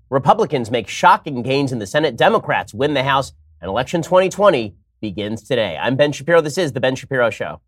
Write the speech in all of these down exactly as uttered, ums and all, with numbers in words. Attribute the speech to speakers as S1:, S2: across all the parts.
S1: Republicans make shocking gains in the Senate. Democrats win the House, and election twenty twenty begins today. I'm Ben Shapiro. This is The Ben Shapiro Show.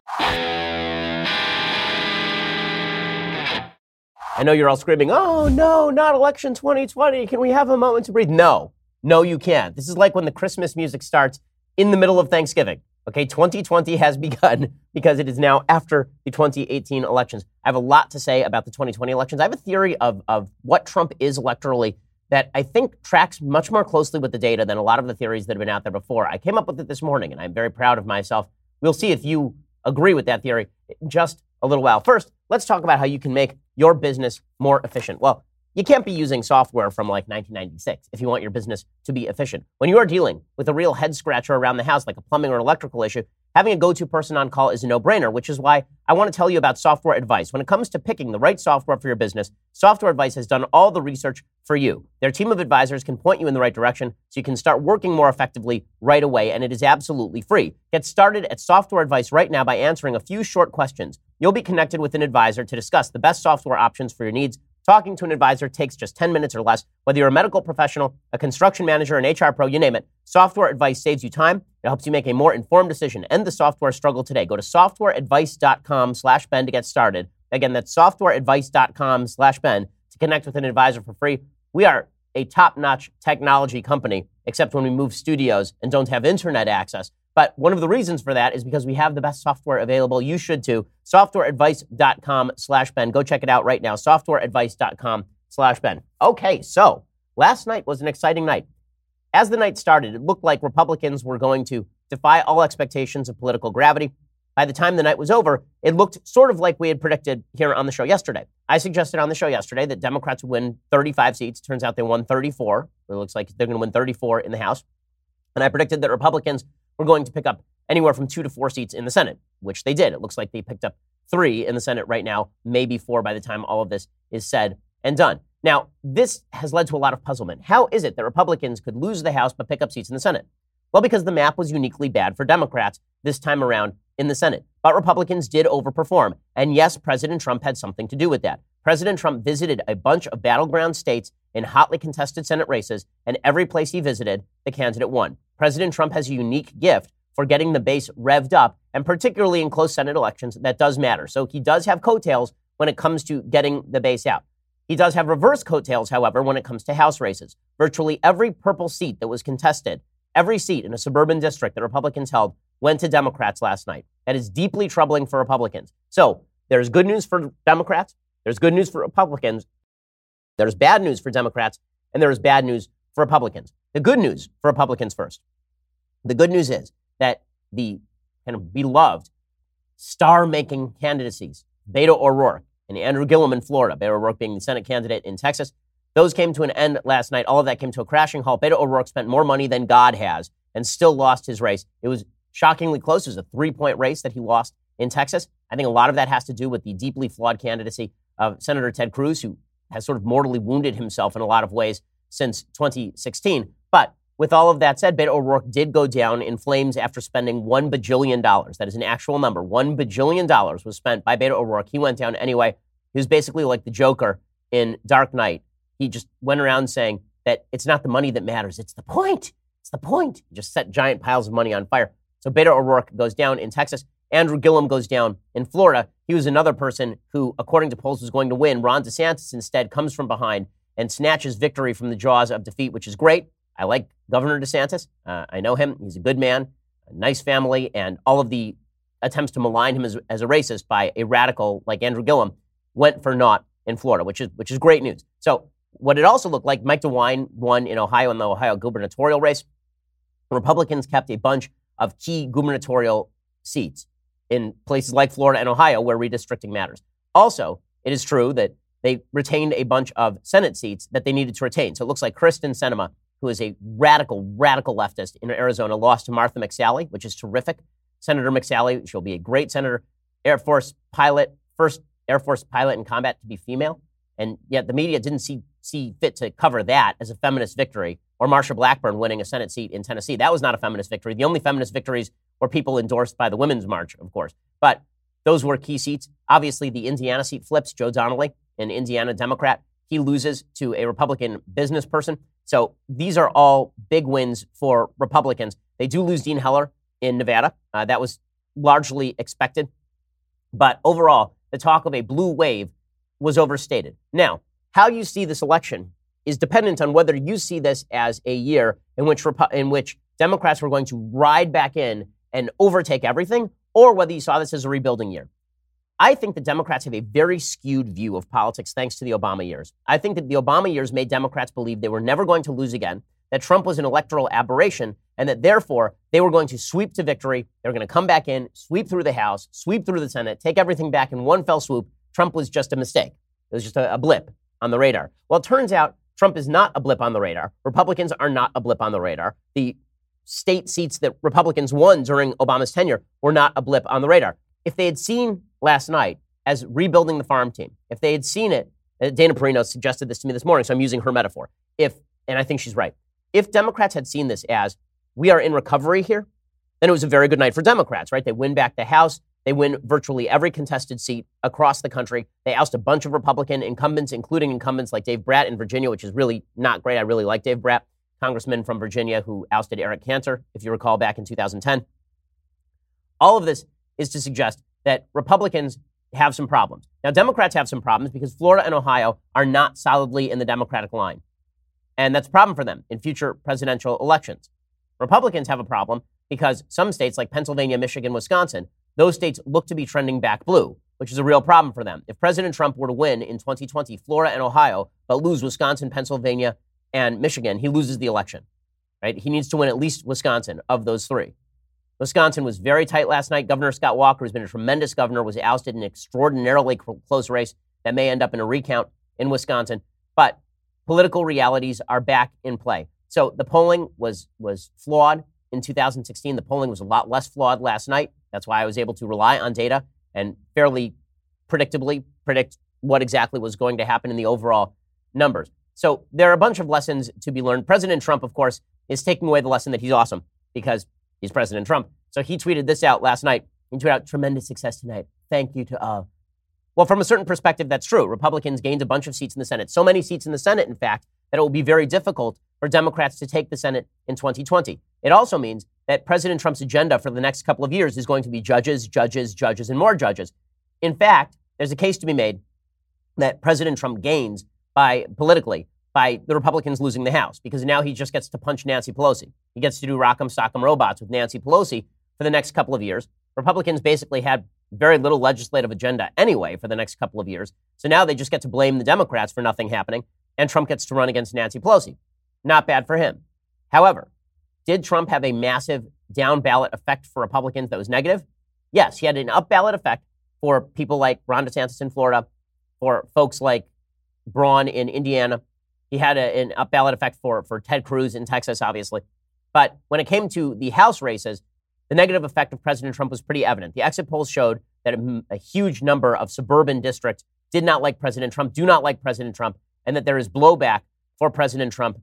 S1: I know you're all screaming, oh, no, not election twenty twenty. Can we have a moment to breathe? No, no, you can't. This is like when the Christmas music starts in the middle of Thanksgiving. Okay, twenty twenty has begun because it is now after the twenty eighteen elections. I have a lot to say about the twenty twenty elections. I have a theory of, of what Trump is electorally that I think tracks much more closely with the data than a lot of the theories that have been out there before. I came up with it this morning, and I'm very proud of myself. We'll see if you agree with that theory in just a little while. First, let's talk about how you can make your business more efficient. Well, you can't be using software from like nineteen ninety-six if you want your business to be efficient. When you are dealing with a real head scratcher around the house, like a plumbing or electrical issue, having a go-to person on call is a no-brainer, which is why I want to tell you about Software Advice. When it comes to picking the right software for your business, Software Advice has done all the research for you. Their team of advisors can point you in the right direction so you can start working more effectively right away, and it is absolutely free. Get started at Software Advice right now by answering a few short questions. You'll be connected with an advisor to discuss the best software options for your needs. Talking to an advisor takes just ten minutes or less. Whether you're a medical professional, a construction manager, an H R pro, you name it, Software Advice saves you time. It helps you make a more informed decision. End the software struggle today. Go to softwareadvice.com slash Ben to get started. Again, that's softwareadvice.com slash Ben to connect with an advisor for free. We are a top-notch technology company, except when we move studios and don't have internet access. But one of the reasons for that is because we have the best software available. You should too. Softwareadvice.com slash Ben. Go check it out right now. Softwareadvice.com slash Ben. Okay, so last night was an exciting night. As the night started, it looked like Republicans were going to defy all expectations of political gravity. By the time the night was over, it looked sort of like we had predicted here on the show yesterday. I suggested on the show yesterday that Democrats would win thirty-five seats. Turns out they won thirty-four. It looks like they're going to win thirty-four in the House. And I predicted that Republicans were going to pick up anywhere from two to four seats in the Senate, which they did. It looks like they picked up three in the Senate right now, maybe four by the time all of this is said and done. Now, this has led to a lot of puzzlement. How is it that Republicans could lose the House but pick up seats in the Senate? Well, because the map was uniquely bad for Democrats this time around in the Senate. But Republicans did overperform. And yes, President Trump had something to do with that. President Trump visited a bunch of battleground states in hotly contested Senate races, and every place he visited, the candidate won. President Trump has a unique gift for getting the base revved up, and particularly in close Senate elections, that does matter. So he does have coattails when it comes to getting the base out. He does have reverse coattails, however, when it comes to House races. Virtually every purple seat that was contested, every seat in a suburban district that Republicans held, went to Democrats last night. That is deeply troubling for Republicans. So there's good news for Democrats, there's good news for Republicans, there's bad news for Democrats, and there is bad news for Republicans. The good news for Republicans first. The good news is that the kind of beloved star-making candidacies, Beto O'Rourke and Andrew Gillum in Florida, Beto O'Rourke being the Senate candidate in Texas, those came to an end last night. All of that came to a crashing halt. Beto O'Rourke spent more money than God has and still lost his race. It was shockingly close. It was a three-point race that he lost in Texas. I think a lot of that has to do with the deeply flawed candidacy of Senator Ted Cruz, who has sort of mortally wounded himself in a lot of ways since twenty sixteen. But with all of that said, Beto O'Rourke did go down in flames after spending one bajillion dollars. That is an actual number. One bajillion dollars was spent by Beto O'Rourke. He went down anyway. He was basically like the Joker in Dark Knight. He just went around saying that it's not the money that matters. It's the point. It's the point. He just set giant piles of money on fire. So Beto O'Rourke goes down in Texas. Andrew Gillum goes down in Florida. He was another person who, according to polls, was going to win. Ron DeSantis instead comes from behind and snatches victory from the jaws of defeat, which is great. I like Governor DeSantis. Uh, I know him. He's a good man, a nice family, and all of the attempts to malign him as, as a racist by a radical like Andrew Gillum went for naught in Florida, which is which is great news. So what it also looked like, Mike DeWine won in Ohio in the Ohio gubernatorial race. Republicans kept a bunch of key gubernatorial seats in places like Florida and Ohio where redistricting matters. Also, it is true that they retained a bunch of Senate seats that they needed to retain. So it looks like Kristen Sinema, who is a radical, radical leftist in Arizona, lost to Martha McSally, which is terrific. Senator McSally, she'll be a great senator, Air Force pilot, first Air Force pilot in combat to be female. And yet the media didn't see, see fit to cover that as a feminist victory, or Marsha Blackburn winning a Senate seat in Tennessee. That was not a feminist victory. The only feminist victories were people endorsed by the Women's March, of course. But those were key seats. Obviously, the Indiana seat flips. Joe Donnelly, an Indiana Democrat. he loses to a Republican business person. So these are all big wins for Republicans. They do lose Dean Heller in Nevada. Uh, that was largely expected. But overall, the talk of a blue wave was overstated. Now, how you see this election is dependent on whether you see this as a year in which Repu- in which Democrats were going to ride back in and overtake everything, or whether you saw this as a rebuilding year. I think the Democrats have a very skewed view of politics thanks to the Obama years. I think that the Obama years made Democrats believe they were never going to lose again, that Trump was an electoral aberration, and that therefore they were going to sweep to victory. They were going to come back in, sweep through the House, sweep through the Senate, take everything back in one fell swoop. Trump was just a mistake. It was just a, a blip on the radar. Well, it turns out Trump is not a blip on the radar. Republicans are not a blip on the radar. The state seats that Republicans won during Obama's tenure were not a blip on the radar. If they had seen last night as rebuilding the farm team, if they had seen it, uh, Dana Perino suggested this to me this morning, so I'm using her metaphor. If, and I think she's right, if Democrats had seen this as we are in recovery here, then it was a very good night for Democrats, right? They win back the House. They win virtually every contested seat across the country. They oust a bunch of Republican incumbents, including incumbents like Dave Bratt in Virginia, which is really not great. I really like Dave Bratt, congressman from Virginia who ousted Eric Cantor, if you recall, back in two thousand ten. All of this is to suggest that Republicans have some problems. Now, Democrats have some problems because Florida and Ohio are not solidly in the Democratic line. And that's a problem for them in future presidential elections. Republicans have a problem because some states like Pennsylvania, Michigan, Wisconsin, those states look to be trending back blue, which is a real problem for them. If President Trump were to win in twenty twenty Florida and Ohio, but lose Wisconsin, Pennsylvania, and Michigan, he loses the election, right? He needs to win at least Wisconsin of those three. Wisconsin was very tight last night. Governor Scott Walker, who's been a tremendous governor, was ousted in an extraordinarily close race that may end up in a recount in Wisconsin. But political realities are back in play. So the polling was was flawed in two thousand sixteen. The polling was a lot less flawed last night. That's why I was able to rely on data and fairly predictably predict what exactly was going to happen in the overall numbers. So there are a bunch of lessons to be learned. President Trump, of course, is taking away the lesson that he's awesome because he's President Trump. So he tweeted this out last night. He tweeted out, "Tremendous success tonight. Thank you to all." Well, from a certain perspective, that's true. Republicans gained a bunch of seats in the Senate. So many seats in the Senate, in fact, that it will be very difficult for Democrats to take the Senate in twenty twenty. It also means that President Trump's agenda for the next couple of years is going to be judges, judges, judges, and more judges. In fact, there's a case to be made that President Trump gains by politically by the Republicans losing the House, because now he just gets to punch Nancy Pelosi. He gets to do rock'em sock'em robots with Nancy Pelosi for the next couple of years. Republicans basically had very little legislative agenda anyway for the next couple of years. So now they just get to blame the Democrats for nothing happening, and Trump gets to run against Nancy Pelosi. Not bad for him. However, did Trump have a massive down ballot effect for Republicans that was negative? Yes, he had an up ballot effect for people like Ron DeSantis in Florida, for folks like Braun in Indiana. He had a, an up ballot effect for, for Ted Cruz in Texas, obviously. But when it came to the House races, the negative effect of President Trump was pretty evident. The exit polls showed that a, a huge number of suburban districts did not like President Trump, do not like President Trump, and that there is blowback for President Trump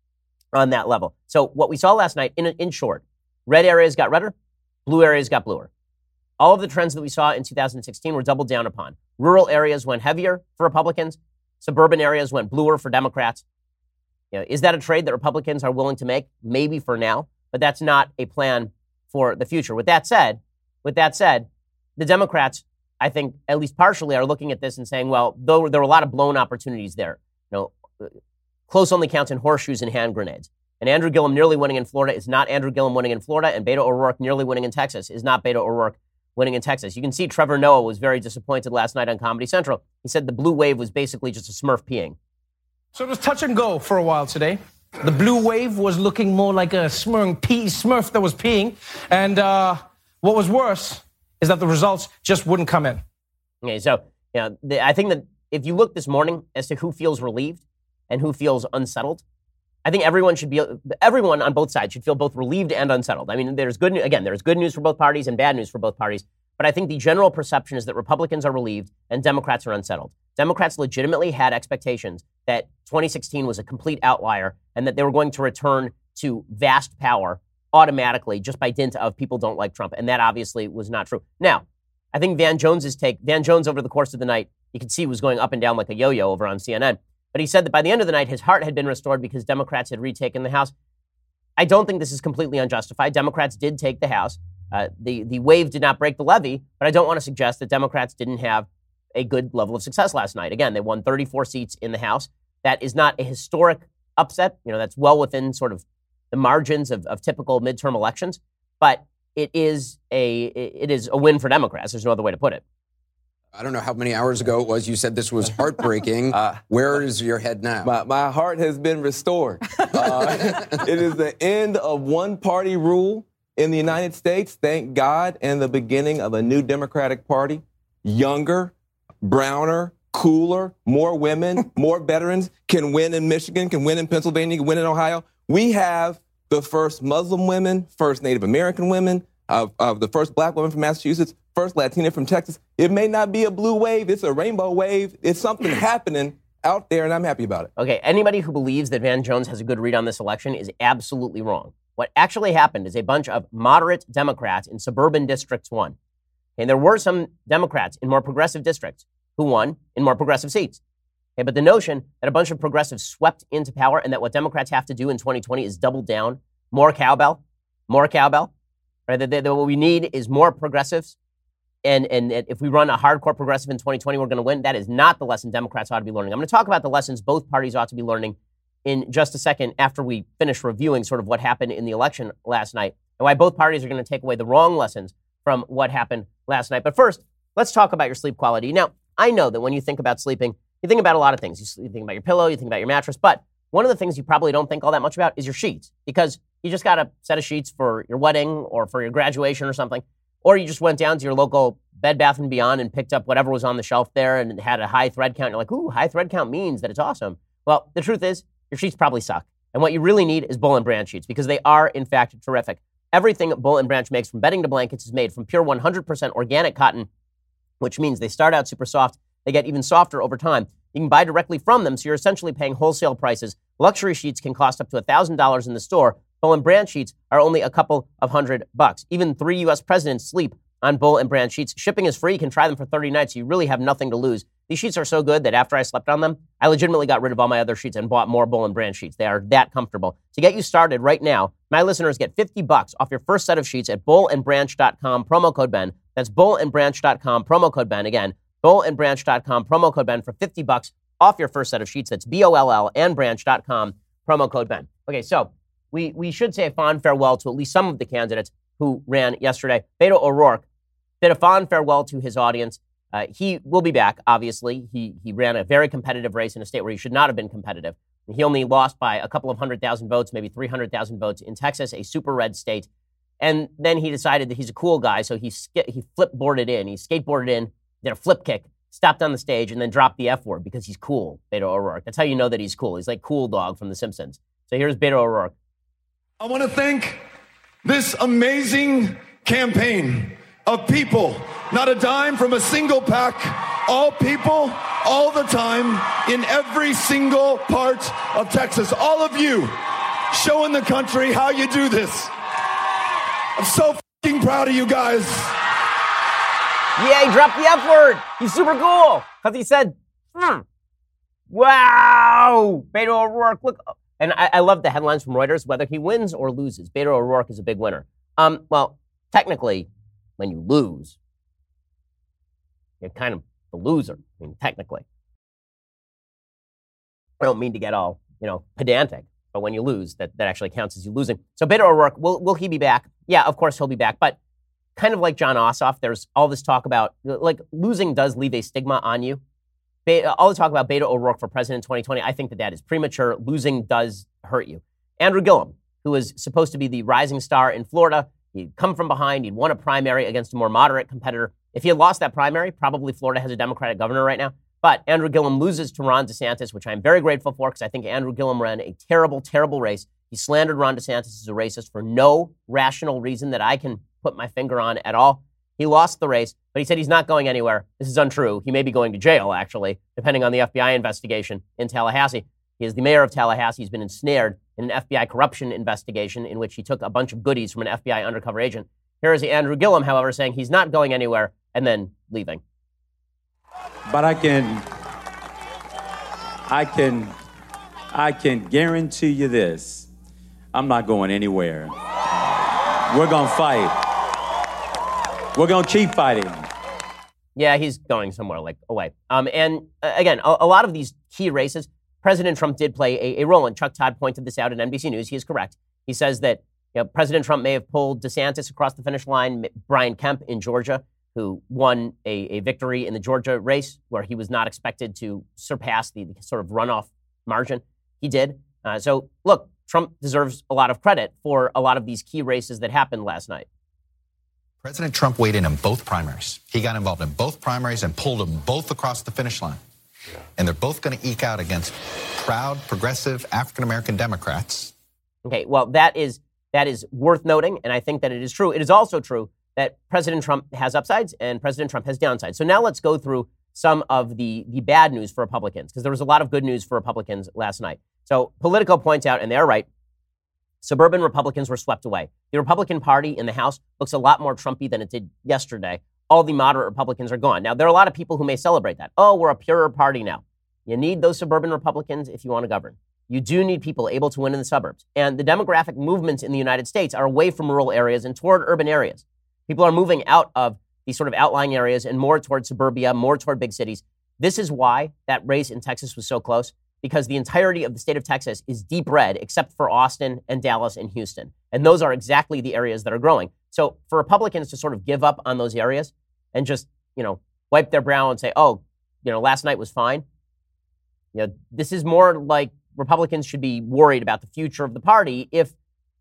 S1: on that level. So what we saw last night, in, in short, red areas got redder, blue areas got bluer. All of the trends that we saw in two thousand sixteen were doubled down upon. Rural areas went heavier for Republicans. Suburban areas went bluer for Democrats. You know, is that a trade that Republicans are willing to make? Maybe for now, but that's not a plan for the future. With that said, with that said, the Democrats, I think, at least partially, are looking at this and saying, well, though there are a lot of blown opportunities there. You know, close only counts in horseshoes and hand grenades. And Andrew Gillum nearly winning in Florida is not Andrew Gillum winning in Florida, and Beto O'Rourke nearly winning in Texas is not Beto O'Rourke winning in Texas. You can see Trevor Noah was very disappointed last night on Comedy Central. He said the blue wave was basically just a Smurf peeing.
S2: So it was touch and go for a while today. The blue wave was looking more like a Smurf, pee, Smurf that was peeing. And uh, what was worse is that the results just wouldn't come in.
S1: Okay, so you know, the, I think that if you look this morning as to who feels relieved and who feels unsettled, I think everyone should be, everyone on both sides should feel both relieved and unsettled. I mean, there's good, again, there's good news for both parties and bad news for both parties. But I think the general perception is that Republicans are relieved and Democrats are unsettled. Democrats legitimately had expectations that twenty sixteen was a complete outlier and that they were going to return to vast power automatically just by dint of people don't like Trump. And that obviously was not true. Now, I think Van Jones's take, Van Jones over the course of the night, you could see was going up and down like a yo-yo over on C N N. But he said that by the end of the night, his heart had been restored because Democrats had retaken the House. I don't think this is completely unjustified. Democrats did take the House. Uh, the, the wave did not break the levee, but I don't want to suggest that Democrats didn't have a good level of success last night. Again, they won thirty-four seats in the House. That is not a historic upset. You know, that's well within sort of the margins of, of typical midterm elections, but it is a it is a win for Democrats. There's no other way to put it.
S3: I don't know how many hours ago it was you said this was heartbreaking. uh, Where is your head now?
S4: My, my heart has been restored. Uh, it is the end of one-party rule in the United States, thank God, and the beginning of a new Democratic Party. Younger, browner, cooler, more women, more veterans can win in Michigan, can win in Pennsylvania, can win in Ohio. We have the first Muslim women, first Native American women, of, of the first black woman from Massachusetts, first Latina from Texas. It may not be a blue wave, it's a rainbow wave. It's something happening out there, and I'm happy about it.
S1: Okay, anybody who believes that Van Jones has a good read on this election is absolutely wrong. What actually happened is a bunch of moderate Democrats in suburban districts won. And there were some Democrats in more progressive districts who won in more progressive seats. Okay, but the notion that a bunch of progressives swept into power and that what Democrats have to do in twenty twenty is double down, more cowbell, more cowbell, right? That, that, that what we need is more progressives. And, and if we run a hardcore progressive in twenty twenty, we're going to win. That is not the lesson Democrats ought to be learning. I'm going to talk about the lessons both parties ought to be learning in just a second after we finish reviewing sort of what happened in the election last night and why both parties are going to take away the wrong lessons from what happened last night. But first, let's talk about your sleep quality. Now, I know that when you think about sleeping, you think about a lot of things. You think about your pillow, you think about your mattress, but one of the things you probably don't think all that much about is your sheets, because you just got a set of sheets for your wedding or for your graduation or something, or you just went down to your local Bed Bath and Beyond and picked up whatever was on the shelf there and it had a high thread count. You're like, ooh, high thread count means that it's awesome. Well, the truth is, your sheets probably suck. And what you really need is Bull and Branch sheets, because they are, in fact, terrific. Everything Bull and Branch makes, from bedding to blankets, is made from pure one hundred percent organic cotton, which means they start out super soft. They get even softer over time. You can buy directly from them, so you're essentially paying wholesale prices. Luxury sheets can cost up to one thousand dollars in the store. Bull and Branch sheets are only a couple of hundred bucks. Even three U S presidents sleep on Bull and Branch sheets. Shipping is free. You can try them for thirty nights. So you really have nothing to lose. These sheets are so good that after I slept on them, I legitimately got rid of all my other sheets and bought more Bull and Branch sheets. They are that comfortable. To get you started right now, my listeners get fifty bucks off your first set of sheets at bull and branch dot com, promo code Ben. That's bull and branch dot com, promo code Ben. Again, bull and branch dot com, promo code Ben for fifty bucks off your first set of sheets. That's B O L L and branch dot com, promo code Ben. Okay, so we, we should say a fond farewell to at least some of the candidates who ran yesterday. Beto O'Rourke bid a fond farewell to his audience. Uh, he will be back, obviously. He he ran a very competitive race in a state where he should not have been competitive. He only lost by a couple of hundred thousand votes, maybe three hundred thousand votes in Texas, a super red state. And then he decided that he's a cool guy, so he sk- he flip-boarded in. He skateboarded in, did a flip kick, stopped on the stage, and then dropped the F word because he's cool, Beto O'Rourke. That's how you know that he's cool. He's like Cool Dog from The Simpsons. So here's Beto O'Rourke.
S5: I want to thank this amazing campaign of people, not a dime from a single pack, all people, all the time, in every single part of Texas. All of you showing the country how you do this. I'm so fucking proud of you guys.
S1: Yeah, he dropped the F word. He's super cool. Because he said, hmm. Wow, Beto O'Rourke, look. And I, I love the headlines from Reuters, whether he wins or loses. Beto O'Rourke is a big winner. Um, well, technically, when you lose, you're kind of the loser. I mean, technically. I don't mean to get all, you know, pedantic, but when you lose, that, that actually counts as you losing. So Beto O'Rourke, will, will he be back? Yeah, of course he'll be back. But kind of like Jon Ossoff, there's all this talk about, like, losing does leave a stigma on you. Be- all the talk about Beto O'Rourke for president in twenty twenty, I think that that is premature. Losing does hurt you. Andrew Gillum, who was supposed to be the rising star in Florida, he'd come from behind. He'd won a primary against a more moderate competitor. If he had lost that primary, probably Florida has a Democratic governor right now. But Andrew Gillum loses to Ron DeSantis, which I'm very grateful for, because I think Andrew Gillum ran a terrible, terrible race. He slandered Ron DeSantis as a racist for no rational reason that I can put my finger on at all. He lost the race, but he said he's not going anywhere. This is untrue. He may be going to jail, actually, depending on the F B I investigation in Tallahassee. He is the mayor of Tallahassee. He's been ensnared in an F B I corruption investigation in which he took a bunch of goodies from an F B I undercover agent. Here is Andrew Gillum, however, saying he's not going anywhere and then leaving.
S6: But I can I can, I can guarantee you this. I'm not going anywhere. We're going to fight. We're going to keep fighting.
S1: Yeah, he's going somewhere like away. Um, and uh, again, a, a lot of these key races, President Trump did play a, a role in. Chuck Todd pointed this out at N B C News. He is correct. He says that you know, President Trump may have pulled DeSantis across the finish line, Brian Kemp in Georgia, who won a, a victory in the Georgia race where he was not expected to surpass the, the sort of runoff margin. He did. Uh, so, look, Trump deserves a lot of credit for a lot of these key races that happened last night.
S7: President Trump weighed in in both primaries. He got involved in both primaries and pulled them both across the finish line. Yeah. And they're both going to eke out against proud, progressive, African-American Democrats.
S1: Okay, well, that is that is worth noting, and I think that it is true. It is also true that President Trump has upsides and President Trump has downsides. So now let's go through some of the, the bad news for Republicans, because there was a lot of good news for Republicans last night. So Politico points out, and they're right, suburban Republicans were swept away. The Republican Party in the House looks a lot more Trumpy than it did yesterday. All the moderate Republicans are gone. Now, there are a lot of people who may celebrate that. Oh, we're a purer party now. You need those suburban Republicans if you want to govern. You do need people able to win in the suburbs. And the demographic movements in the United States are away from rural areas and toward urban areas. People are moving out of these sort of outlying areas and more toward suburbia, more toward big cities. This is why that race in Texas was so close, because the entirety of the state of Texas is deep red, except for Austin and Dallas and Houston. And those are exactly the areas that are growing. So for Republicans to sort of give up on those areas and just, you know, wipe their brow and say, oh, you know, last night was fine. You know, this is more like Republicans should be worried about the future of the party if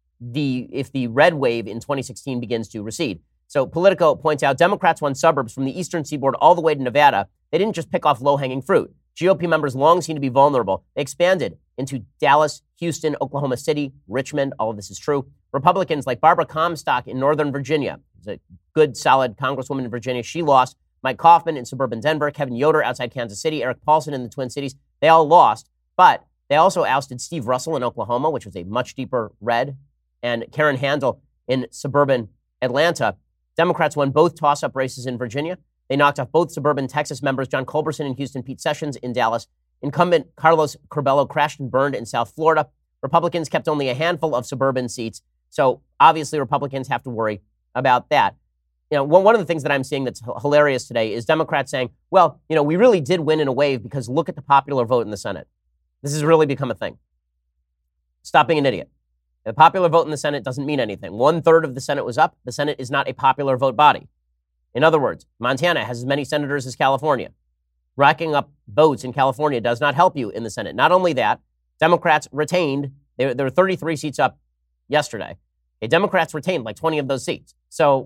S1: the if the red wave in twenty sixteen begins to recede. So Politico points out Democrats won suburbs from the eastern seaboard all the way to Nevada. They didn't just pick off low-hanging fruit. G O P members long seem to be vulnerable. They expanded into Dallas, Houston, Oklahoma City, Richmond. All of this is true. Republicans like Barbara Comstock in Northern Virginia, who's a good, solid congresswoman in Virginia, she lost. Mike Kaufman in suburban Denver, Kevin Yoder outside Kansas City, Eric Paulson in the Twin Cities. They all lost, but they also ousted Steve Russell in Oklahoma, which was a much deeper red, and Karen Handel in suburban Atlanta. Democrats won both toss-up races in Virginia. They knocked off both suburban Texas members, John Culberson in Houston, Pete Sessions in Dallas. Incumbent Carlos Curbelo crashed and burned in South Florida. Republicans kept only a handful of suburban seats. So obviously Republicans have to worry about that. You know, one of the things that I'm seeing that's hilarious today is Democrats saying, well, you know, we really did win in a wave because look at the popular vote in the Senate. This has really become a thing. Stop being an idiot. The popular vote in the Senate doesn't mean anything. One third of the Senate was up. The Senate is not a popular vote body. In other words, Montana has as many senators as California. Racking up votes in California does not help you in the Senate. Not only that, Democrats retained, there, there were thirty-three seats up yesterday. Okay, Democrats retained like twenty of those seats. So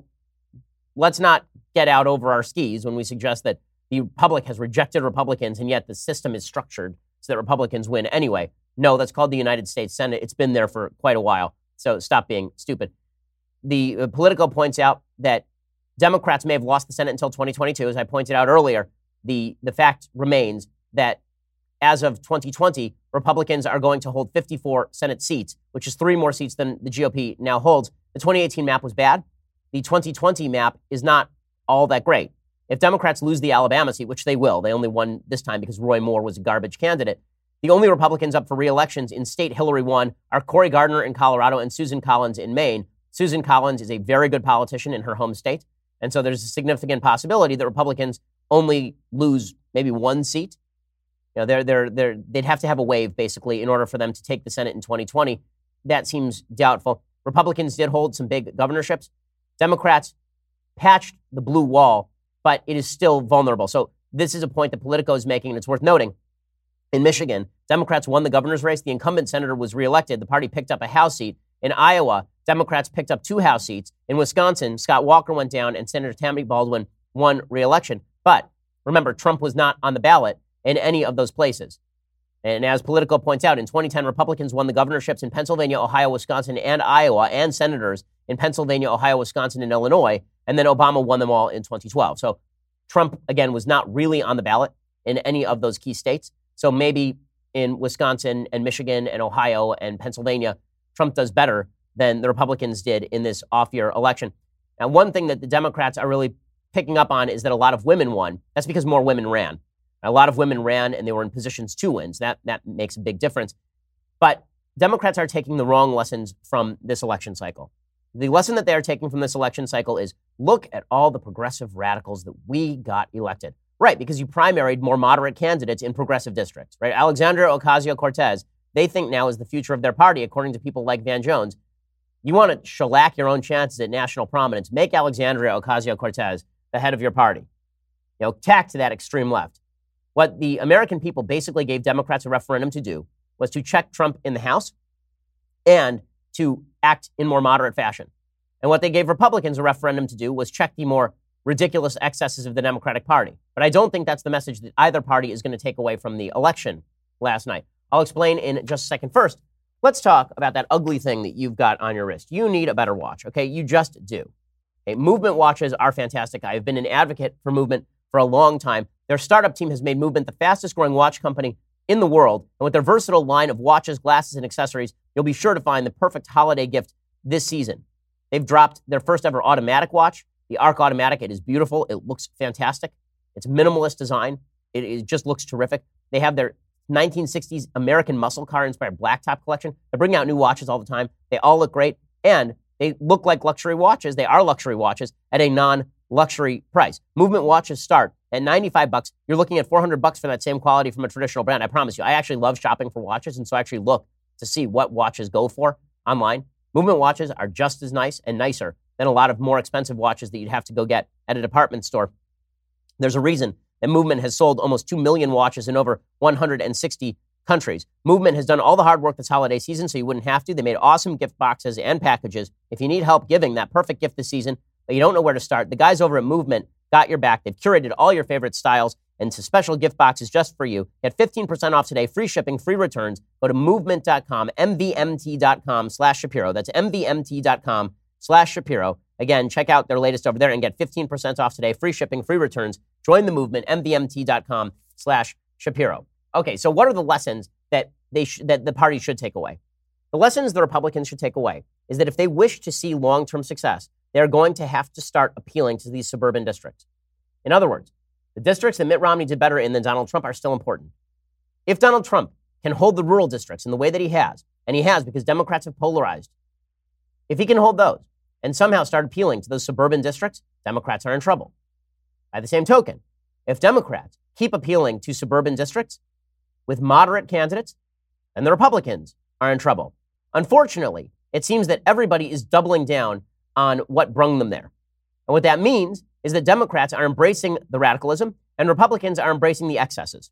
S1: let's not get out over our skis when we suggest that the public has rejected Republicans and yet the system is structured so that Republicans win anyway. No, that's called the United States Senate. It's been there for quite a while. So stop being stupid. The uh, Politico points out that Democrats may have lost the Senate until twenty twenty-two. As I pointed out earlier, the, the fact remains that as of twenty twenty, Republicans are going to hold fifty-four Senate seats, which is three more seats than the G O P now holds. The twenty eighteen map was bad. The twenty twenty map is not all that great. If Democrats lose the Alabama seat, which they will, they only won this time because Roy Moore was a garbage candidate. The only Republicans up for re-elections in state Hillary won are Cory Gardner in Colorado and Susan Collins in Maine. Susan Collins is a very good politician in her home state. And so there's a significant possibility that Republicans only lose maybe one seat. You know, they're, they're, they're, they'd have to have a wave, basically, in order for them to take the Senate in twenty twenty. That seems doubtful. Republicans did hold some big governorships. Democrats patched the blue wall, but it is still vulnerable. So this is a point that Politico is making, and it's worth noting. In Michigan, Democrats won the governor's race. The incumbent senator was reelected. The party picked up a House seat. In Iowa, Democrats picked up two House seats. In Wisconsin, Scott Walker went down and Senator Tammy Baldwin won re-election. But remember, Trump was not on the ballot in any of those places. And as Politico points out, in twenty ten, Republicans won the governorships in Pennsylvania, Ohio, Wisconsin, and Iowa, and senators in Pennsylvania, Ohio, Wisconsin, and Illinois. And then Obama won them all in twenty twelve. So Trump, again, was not really on the ballot in any of those key states. So maybe in Wisconsin and Michigan and Ohio and Pennsylvania, Trump does better than the Republicans did in this off-year election. Now, one thing that the Democrats are really picking up on is that a lot of women won. That's because more women ran. A lot of women ran and they were in positions to win. So that, that makes a big difference. But Democrats are taking the wrong lessons from this election cycle. The lesson that they're taking from this election cycle is look at all the progressive radicals that we got elected. Right, because you primaried more moderate candidates in progressive districts, right? Alexandria Ocasio-Cortez, they think now is the future of their party, according to people like Van Jones. You want to shellac your own chances at national prominence, make Alexandria Ocasio-Cortez the head of your party. You know, tack to that extreme left. What the American people basically gave Democrats a referendum to do was to check Trump in the House and to act in more moderate fashion. And what they gave Republicans a referendum to do was check the more ridiculous excesses of the Democratic Party. But I don't think that's the message that either party is going to take away from the election last night. I'll explain in just a second. First, let's talk about that ugly thing that you've got on your wrist. You need a better watch, okay? You just do. Okay? Movement watches are fantastic. I have been an advocate for Movement for a long time. Their startup team has made Movement the fastest growing watch company in the world. And with their versatile line of watches, glasses, and accessories, you'll be sure to find the perfect holiday gift this season. They've dropped their first ever automatic watch, the Arc Automatic. It is beautiful. It looks fantastic. It's minimalist design. It, it just looks terrific. They have their nineteen sixties American muscle car inspired blacktop collection. They're bringing out new watches all the time. They all look great. And they look like luxury watches. They are luxury watches at a non-luxury price. Movement watches start at ninety-five bucks. You're looking at four hundred bucks for that same quality from a traditional brand. I promise you. I actually love shopping for watches. And so I actually look to see what watches go for online. Movement watches are just as nice and nicer than a lot of more expensive watches that you'd have to go get at a department store. There's a reason that Movement has sold almost two million watches in over one hundred sixty countries. Movement has done all the hard work this holiday season, so you wouldn't have to. They made awesome gift boxes and packages. If you need help giving that perfect gift this season, but you don't know where to start, the guys over at Movement got your back. They've curated all your favorite styles into special gift boxes just for you. Get fifteen percent off today, free shipping, free returns. Go to movement dot com, M V M T dot com slash Shapiro. That's M V M T dot com slash Shapiro. Again, check out their latest over there and get fifteen percent off today, free shipping, free returns. Join the movement, M V M T dot com slash Shapiro. Okay, so what are the lessons that they sh- that the party should take away? The lessons the Republicans should take away is that if they wish to see long-term success, they're going to have to start appealing to these suburban districts. In other words, the districts that Mitt Romney did better in than Donald Trump are still important. If Donald Trump can hold the rural districts in the way that he has, and he has because Democrats have polarized, if he can hold those and somehow start appealing to those suburban districts, Democrats are in trouble. By the same token, if Democrats keep appealing to suburban districts with moderate candidates, then the Republicans are in trouble. Unfortunately, it seems that everybody is doubling down on what brung them there. And what that means is that Democrats are embracing the radicalism and Republicans are embracing the excesses.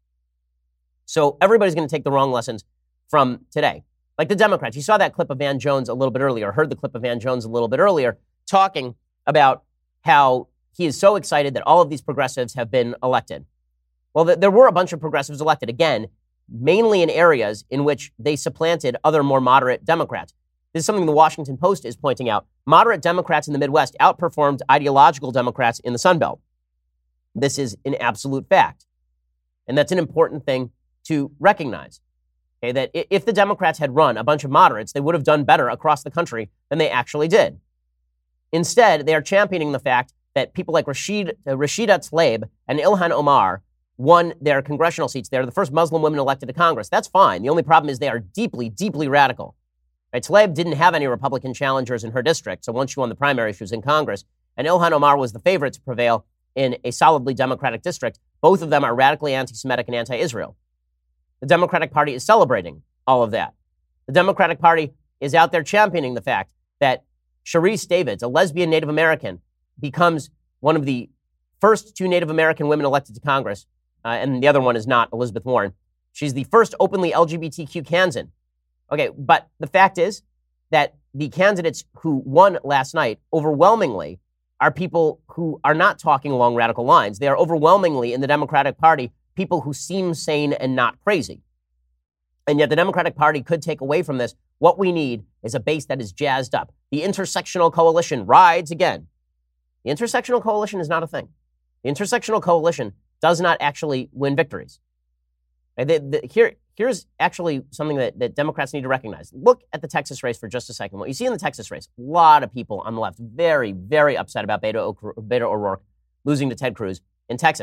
S1: So everybody's going to take the wrong lessons from today. Like the Democrats. You saw that clip of Van Jones a little bit earlier, heard the clip of Van Jones a little bit earlier, talking about how he is so excited that all of these progressives have been elected. Well, th- there were a bunch of progressives elected, again, mainly in areas in which they supplanted other more moderate Democrats. This is something the Washington Post is pointing out. Moderate Democrats in the Midwest outperformed ideological Democrats in the Sun Belt. This is an absolute fact. And that's an important thing to recognize. Okay, that if the Democrats had run a bunch of moderates, they would have done better across the country than they actually did. Instead, they are championing the fact that people like Rashid, uh, Rashida Tlaib and Ilhan Omar won their congressional seats. They're the first Muslim women elected to Congress. That's fine. The only problem is they are deeply, deeply radical. Right? Tlaib didn't have any Republican challengers in her district, so once she won the primary, she was in Congress. And Ilhan Omar was the favorite to prevail in a solidly Democratic district. Both of them are radically anti-Semitic and anti-Israel. The Democratic Party is celebrating all of that. The Democratic Party is out there championing the fact that Sharice Davids, a lesbian Native American, becomes one of the first two Native American women elected to Congress, uh, and the other one is not, Elizabeth Warren. She's the first openly L G B T Q Kansan. Okay, but the fact is that the candidates who won last night overwhelmingly are people who are not talking along radical lines. They are overwhelmingly in the Democratic Party people who seem sane and not crazy. And yet the Democratic Party could take away from this. What we need is a base that is jazzed up. The intersectional coalition rides again. The intersectional coalition is not a thing. The intersectional coalition does not actually win victories. The, the, here, here's actually something that, that Democrats need to recognize. Look at the Texas race for just a second. What you see in the Texas race, a lot of people on the left very, very upset about Beto, o- Beto O'Rourke losing to Ted Cruz in Texas.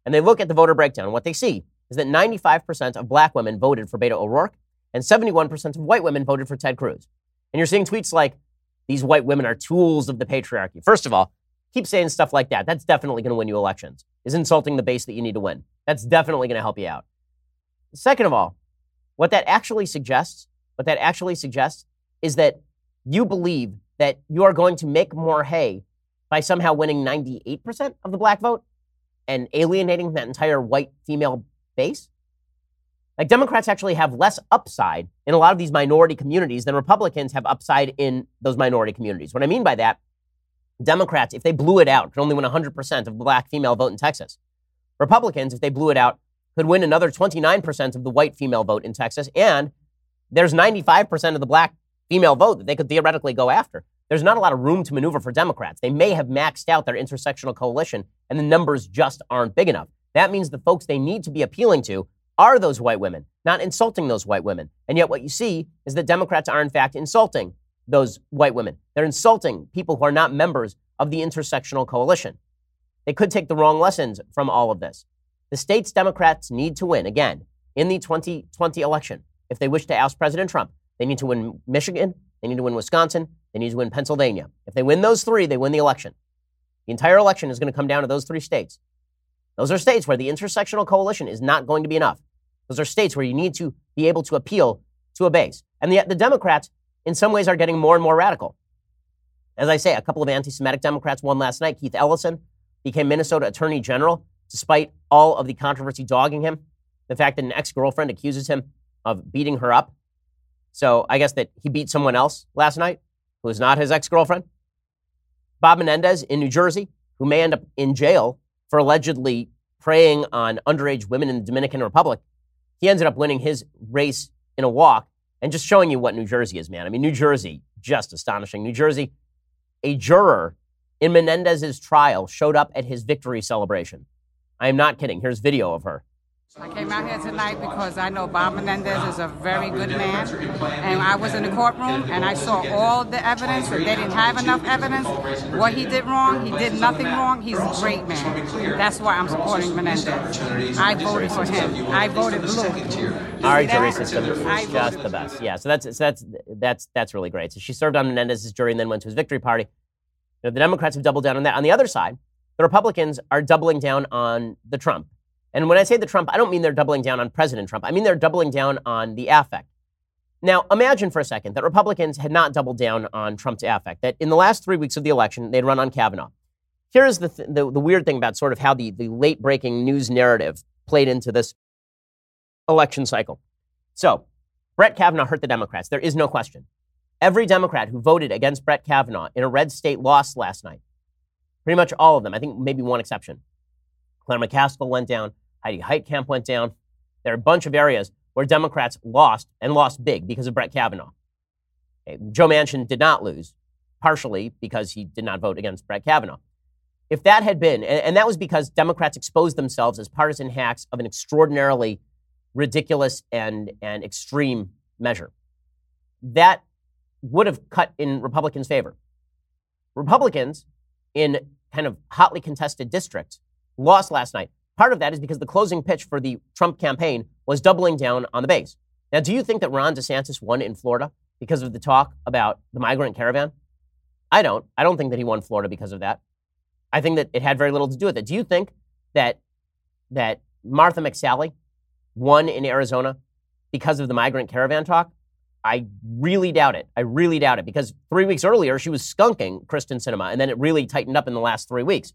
S1: and they look at the voter breakdown, what they see is that ninety-five percent of black women voted for Beto O'Rourke and seventy-one percent of white women voted for Ted Cruz. And you're seeing tweets like, these white women are tools of the patriarchy. First of all, keep saying stuff like that. That's definitely going to win you elections. Is insulting the base that you need to win. That's definitely going to help you out. Second of all, what that actually suggests, what that actually suggests is that you believe that you are going to make more hay by somehow winning ninety-eight percent of the black vote and alienating that entire white female base. Like, Democrats actually have less upside in a lot of these minority communities than Republicans have upside in those minority communities. What I mean by that, Democrats, if they blew it out, could only win one hundred percent of the black female vote in Texas. Republicans, if they blew it out, could win another twenty-nine percent of the white female vote in Texas. And there's ninety-five percent of the black female vote that they could theoretically go after. There's not a lot of room to maneuver for Democrats. They may have maxed out their intersectional coalition, and the numbers just aren't big enough. That means the folks they need to be appealing to are those white women, not insulting those white women. And yet what you see is that Democrats are, in fact, insulting those white women. They're insulting people who are not members of the intersectional coalition. They could take the wrong lessons from all of this. The states Democrats need to win, again, in the twenty twenty election. If they wish to oust President Trump, they need to win Michigan, they need to win Wisconsin, they need to win Pennsylvania. If they win those three, they win the election. The entire election is going to come down to those three states. Those are states where the intersectional coalition is not going to be enough. Those are states where you need to be able to appeal to a base. And yet the Democrats, in some ways, are getting more and more radical. As I say, a couple of anti-Semitic Democrats won last night. Keith Ellison became Minnesota Attorney General, despite all of the controversy dogging him. The fact that an ex-girlfriend accuses him of beating her up. So I guess that he beat someone else last night who is not his ex-girlfriend. Bob Menendez in New Jersey, who may end up in jail for allegedly preying on underage women in the Dominican Republic. He ended up winning his race in a walk and just showing you what New Jersey is, man. I mean, New Jersey, just astonishing. New Jersey, a juror in Menendez's trial showed up at his victory celebration. I am not kidding. Here's video of her.
S8: I came out here tonight because I know Bob Menendez is a very good man, and I was in the courtroom and I saw all the evidence, and they didn't have enough evidence. What he did wrong, he did nothing wrong. He's a great man. That's why I'm supporting Menendez. I voted for him. I voted blue.
S1: Our jury system is just the best. Yeah, so that's so that's that's that's really great. So she served on Menendez's jury and then went to his victory party. You know, the Democrats have doubled down on that. On the other side, the Republicans are doubling down on the Trump. And when I say the Trump, I don't mean they're doubling down on President Trump. I mean they're doubling down on the affect. Now, imagine for a second that Republicans had not doubled down on Trump's affect, that in the last three weeks of the election, they'd run on Kavanaugh. Here's the, th- the, the weird thing about sort of how the, the late-breaking news narrative played into this election cycle. So, Brett Kavanaugh hurt the Democrats. There is no question. Every Democrat who voted against Brett Kavanaugh in a red state lost last night. Pretty much all of them. I think maybe one exception. Claire McCaskill went down. Heidi Heitkamp went down. There are a bunch of areas where Democrats lost and lost big because of Brett Kavanaugh. Okay, Joe Manchin did not lose, partially because he did not vote against Brett Kavanaugh. If that had been, and, and that was because Democrats exposed themselves as partisan hacks of an extraordinarily ridiculous and, and extreme measure, that would have cut in Republicans' favor. Republicans in kind of hotly contested districts lost last night. Part of that is because the closing pitch for the Trump campaign was doubling down on the base. Now, do you think that Ron DeSantis won in Florida because of the talk about the migrant caravan? I don't. I don't think that he won Florida because of that. I think that it had very little to do with it. Do you think that that Martha McSally won in Arizona because of the migrant caravan talk? I really doubt it. I really doubt it because three weeks earlier, she was skunking Kristen Sinema, and then it really tightened up in the last three weeks.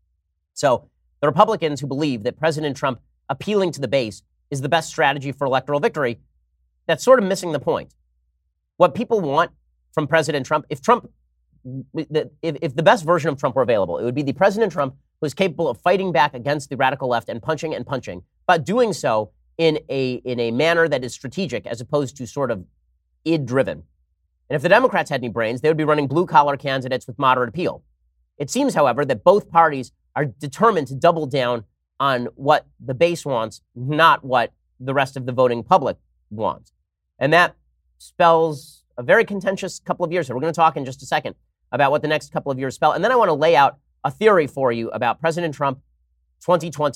S1: So the Republicans who believe that President Trump appealing to the base is the best strategy for electoral victory, that's sort of missing the point. What people want from President Trump, if Trump, if, if the best version of Trump were available, it would be the President Trump who is capable of fighting back against the radical left and punching and punching, but doing so in a, in a manner that is strategic as opposed to sort of id-driven. And if the Democrats had any brains, they would be running blue-collar candidates with moderate appeal. It seems, however, that both parties are determined to double down on what the base wants, not what the rest of the voting public wants. And that spells a very contentious couple of years. So we're going to talk in just a second about what the next couple of years spell. And then I want to lay out a theory for you about President Trump, twenty twenty,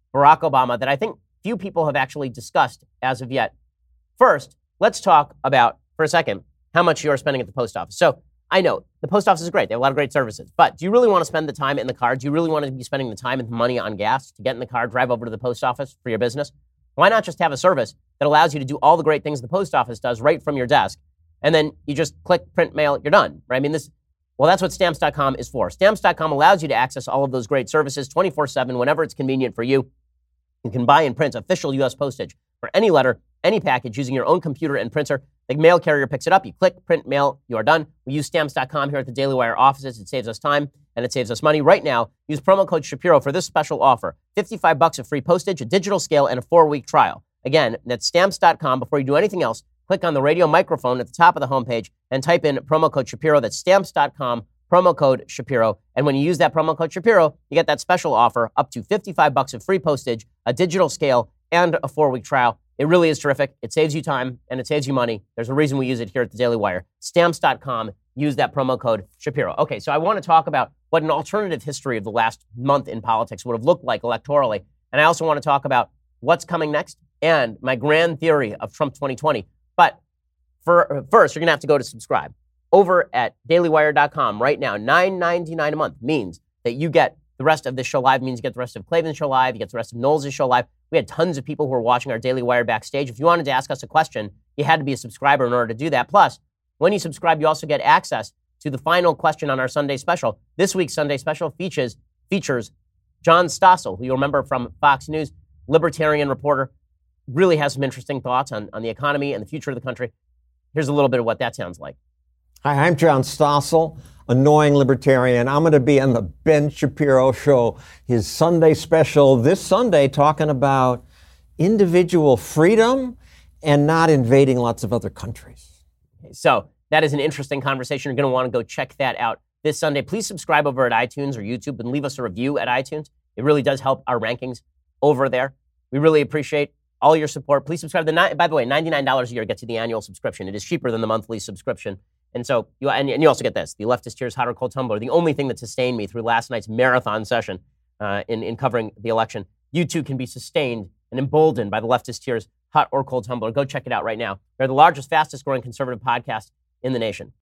S1: Barack Obama that I think few people have actually discussed as of yet. First, let's talk about, for a second, how much you are spending at the post office. So I know the post office is great. They have a lot of great services. But do you really want to spend the time in the car? Do you really want to be spending the time and the money on gas to get in the car, drive over to the post office for your business? Why not just have a service that allows you to do all the great things the post office does right from your desk? And then you just click, print, mail, you're done, right? I mean, this, well, that's what stamps dot com is for. Stamps dot com allows you to access all of those great services twenty-four seven whenever it's convenient for you. You can buy and print official U S postage for any letter, any package using your own computer and printer. The mail carrier picks it up. You click, print, mail, you are done. We use stamps dot com here at the Daily Wire offices. It saves us time and it saves us money. Right now, use promo code Shapiro for this special offer. fifty-five bucks of free postage, a digital scale, and a four-week trial. Again, that's stamps dot com. Before you do anything else, click on the radio microphone at the top of the homepage and type in promo code Shapiro. That's stamps dot com, promo code Shapiro. And when you use that promo code Shapiro, you get that special offer, up to fifty-five bucks of free postage, a digital scale, and a four-week trial. It really is terrific. It saves you time and it saves you money. There's a reason we use it here at the Daily Wire. stamps dot com. Use that promo code Shapiro. Okay, so I want to talk about what an alternative history of the last month in politics would have looked like electorally. And I also want to talk about what's coming next and my grand theory of Trump twenty twenty. But for, first, you're going to have to go to subscribe. Over at daily wire dot com right now, nine ninety-nine a month means that you get the rest of this show live, means you get the rest of Klavan's show live, you get the rest of Knowles' show live. We had tons of people who were watching our Daily Wire backstage. If you wanted to ask us a question, you had to be a subscriber in order to do that. Plus, when you subscribe, you also get access to the final question on our Sunday special. This week's Sunday special features, features John Stossel, who you'll remember from Fox News, libertarian reporter, really has some interesting thoughts on, on the economy and the future of the country. Here's a little bit of what that sounds like.
S9: Hi, I'm John Stossel, annoying libertarian. I'm going to be on the Ben Shapiro Show, his Sunday special this Sunday, talking about individual freedom and not invading lots of other countries.
S1: Okay, so that is an interesting conversation. You're going to want to go check that out this Sunday. Please subscribe over at iTunes or YouTube and leave us a review at iTunes. It really does help our rankings over there. We really appreciate all your support. Please subscribe. The, by the way, ninety-nine dollars a year gets you the annual subscription. It is cheaper than the monthly subscription. And so, you and, and you also get this, the Leftist Tears Hot or Cold Tumbler, the only thing that sustained me through last night's marathon session uh, in, in covering the election. You too can be sustained and emboldened by the Leftist Tears Hot or Cold Tumbler. Go check it out right now. They're the largest, fastest growing conservative podcast in the nation.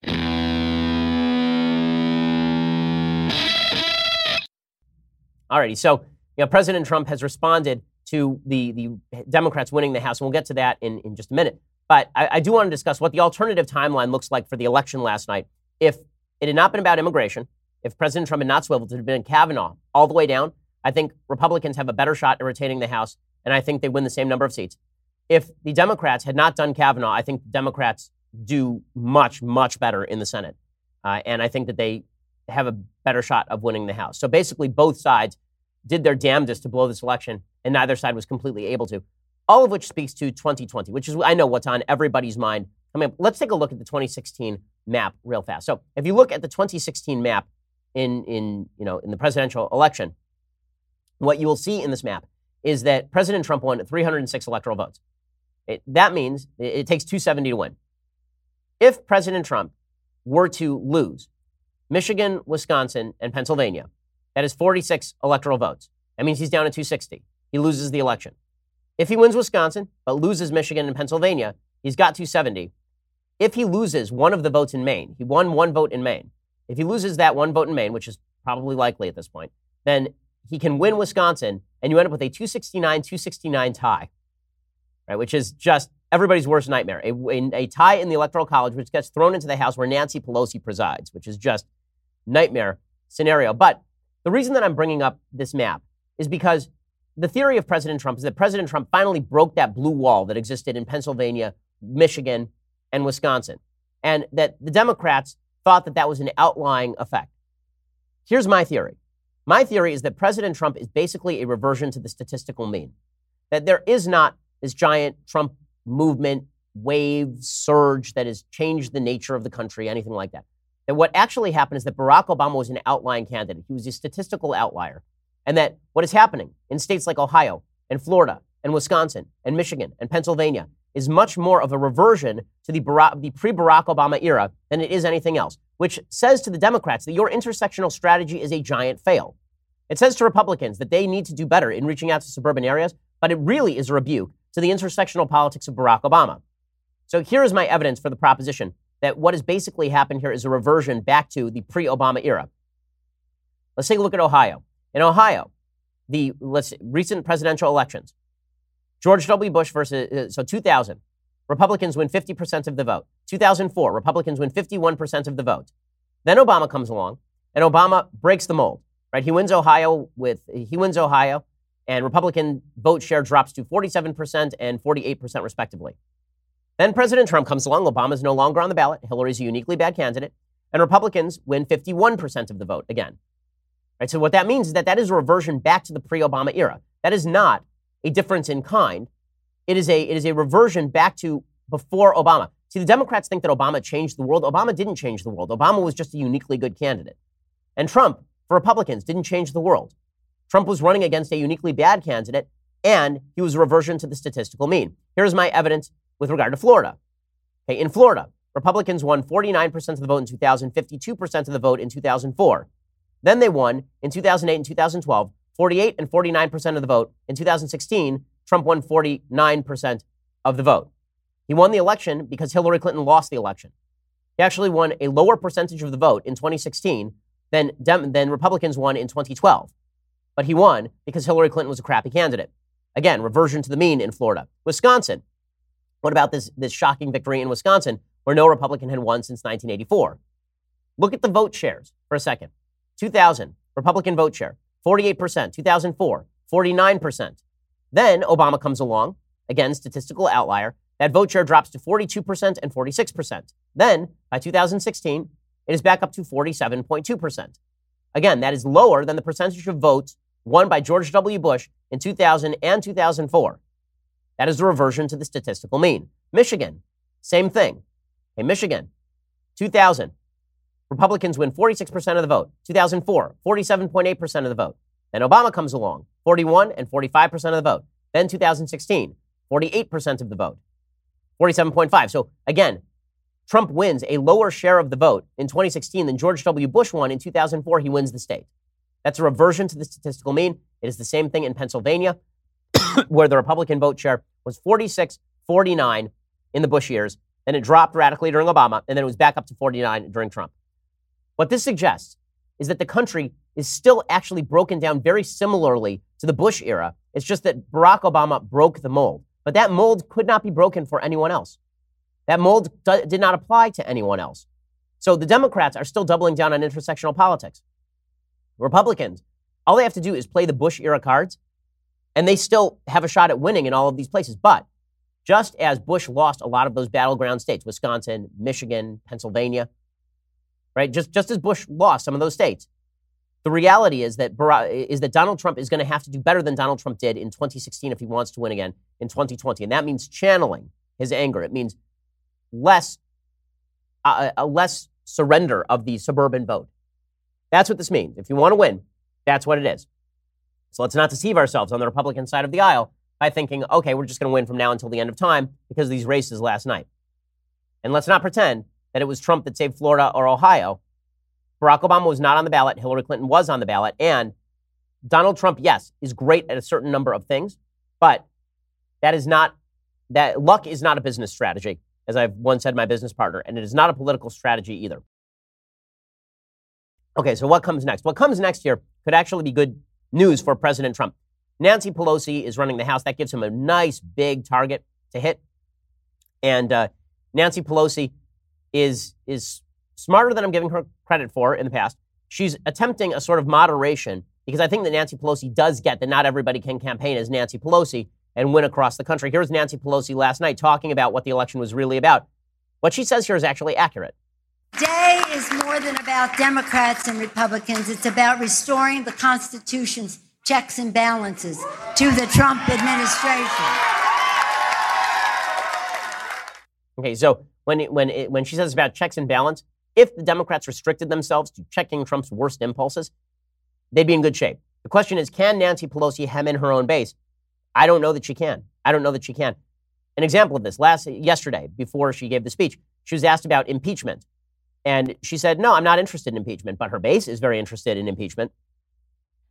S1: Alrighty, so you know, President Trump has responded to the, the Democrats winning the House, and we'll get to that in, in just a minute. But I, I do want to discuss what the alternative timeline looks like for the election last night. If it had not been about immigration, if President Trump had not swiveled, it had been Kavanaugh all the way down, I think Republicans have a better shot at retaining the House, and I think they win the same number of seats. If the Democrats had not done Kavanaugh, I think the Democrats do much, much better in the Senate. Uh, and I think that they have a better shot of winning the House. So basically, both sides did their damnedest to blow this election, and neither side was completely able to. All of which speaks to twenty twenty, which is, I know, what's on everybody's mind. I mean, let's take a look at the twenty sixteen map real fast. So if you look at the twenty sixteen map in, in, you know, in the presidential election, what you will see in this map is that President Trump won three hundred six electoral votes. It, that means it, it takes two seventy to win. If President Trump were to lose Michigan, Wisconsin, and Pennsylvania, that is forty-six electoral votes. That means he's down to two sixty. He loses the election. If he wins Wisconsin, but loses Michigan and Pennsylvania, he's got two seventy. If he loses one of the votes in Maine, he won one vote in Maine. If he loses that one vote in Maine, which is probably likely at this point, then he can win Wisconsin, and you end up with a two sixty-nine two sixty-nine tie, right? Which is just everybody's worst nightmare. A, a, a tie in the Electoral College, which gets thrown into the House where Nancy Pelosi presides, which is just nightmare scenario. But the reason that I'm bringing up this map is because the theory of President Trump is that President Trump finally broke that blue wall that existed in Pennsylvania, Michigan, and Wisconsin, and that the Democrats thought that that was an outlying effect. Here's my theory. My theory is that President Trump is basically a reversion to the statistical mean, that there is not this giant Trump movement, wave, surge that has changed the nature of the country, anything like that. That what actually happened is that Barack Obama was an outlying candidate. He was a statistical outlier. And that what is happening in states like Ohio and Florida and Wisconsin and Michigan and Pennsylvania is much more of a reversion to the, Barack, the pre-Barack Obama era than it is anything else, which says to the Democrats that your intersectional strategy is a giant fail. It says to Republicans that they need to do better in reaching out to suburban areas, but it really is a rebuke to the intersectional politics of Barack Obama. So here is my evidence for the proposition that what has basically happened here is a reversion back to the pre-Obama era. Let's take a look at Ohio. In Ohio, the let's recent presidential elections, George W. Bush versus, uh, so two thousand, Republicans win fifty percent of the vote. two thousand four, Republicans win fifty-one percent of the vote. Then Obama comes along, and Obama breaks the mold, right? He wins Ohio with, he wins Ohio, and Republican vote share drops to forty-seven percent and forty-eight percent respectively. Then President Trump comes along, Obama's no longer on the ballot, Hillary's a uniquely bad candidate, and Republicans win fifty-one percent of the vote again. Right, so what that means is that that is a reversion back to the pre-Obama era. That is not a difference in kind. It is a, it is a reversion back to before Obama. See, the Democrats think that Obama changed the world. Obama didn't change the world. Obama was just a uniquely good candidate. And Trump, for Republicans, didn't change the world. Trump was running against a uniquely bad candidate, and he was a reversion to the statistical mean. Here's my evidence with regard to Florida. Okay, in Florida, Republicans won forty-nine percent of the vote in two thousand, fifty-two percent of the vote in two thousand four. Then they won in two thousand eight and two thousand twelve, forty-eight and forty-nine percent of the vote. In two thousand sixteen, Trump won forty-nine percent of the vote. He won the election because Hillary Clinton lost the election. He actually won a lower percentage of the vote in twenty sixteen than, Dem- than Republicans won in twenty twelve. But he won because Hillary Clinton was a crappy candidate. Again, reversion to the mean in Florida. Wisconsin. What about this, this shocking victory in Wisconsin where no Republican had won since nineteen eighty-four? Look at the vote shares for a second. two thousand, Republican vote share, forty-eight percent. two thousand four, forty-nine percent. Then Obama comes along, again, statistical outlier. That vote share drops to forty-two percent and forty-six percent. Then, by two thousand sixteen, it is back up to forty-seven point two percent. Again, that is lower than the percentage of votes won by George W. Bush in two thousand and two thousand four. That is a reversion to the statistical mean. Michigan, same thing. Okay, Michigan, two thousand. Republicans win forty-six percent of the vote. two thousand four, forty-seven point eight percent of the vote. Then Obama comes along, forty-one and forty-five percent of the vote. Then two thousand sixteen, forty-eight percent of the vote, forty-seven point five. So again, Trump wins a lower share of the vote in twenty sixteen than George W. Bush won in two thousand four. He wins the state. That's a reversion to the statistical mean. It is the same thing in Pennsylvania, where the Republican vote share was forty-six, forty-nine in the Bush years. Then it dropped radically during Obama, and then it was back up to forty-nine during Trump. What this suggests is that the country is still actually broken down very similarly to the Bush era. It's just that Barack Obama broke the mold. But that mold could not be broken for anyone else. That mold d- did not apply to anyone else. So the Democrats are still doubling down on intersectional politics. Republicans, all they have to do is play the Bush era cards, and they still have a shot at winning in all of these places. But just as Bush lost a lot of those battleground states, Wisconsin, Michigan, Pennsylvania, right? Just, just as Bush lost some of those states, the reality is that Barack, is that Donald Trump is going to have to do better than Donald Trump did in twenty sixteen if he wants to win again in twenty twenty. And that means channeling his anger. It means less, uh, a less surrender of the suburban vote. That's what this means. If you want to win, that's what it is. So let's not deceive ourselves on the Republican side of the aisle by thinking, okay, we're just going to win from now until the end of time because of these races last night. And let's not pretend that it was Trump that saved Florida or Ohio. Barack Obama was not on the ballot. Hillary Clinton was on the ballot. And Donald Trump, yes, is great at a certain number of things, but that is not, that luck is not a business strategy, as I've once said to my business partner, and it is not a political strategy either. Okay, so what comes next? What comes next here could actually be good news for President Trump. Nancy Pelosi is running the House. That gives him a nice big target to hit. And uh, Nancy Pelosi is is smarter than I'm giving her credit for in the past. She's attempting a sort of moderation because I think that Nancy Pelosi does get that not everybody can campaign as Nancy Pelosi and win across the country. Here's Nancy Pelosi last night talking about what the election was really about. What she says here is actually accurate.
S10: Today is more than about Democrats and Republicans. It's about restoring the Constitution's checks and balances to the Trump administration.
S1: Okay, so when it, when it, when she says it's about checks and balance, if the Democrats restricted themselves to checking Trump's worst impulses, they'd be in good shape. The question is, can Nancy Pelosi hem in her own base? I don't know that she can. I don't know that she can. An example of this, last yesterday, before she gave the speech, she was asked about impeachment. And she said, no, I'm not interested in impeachment, but her base is very interested in impeachment.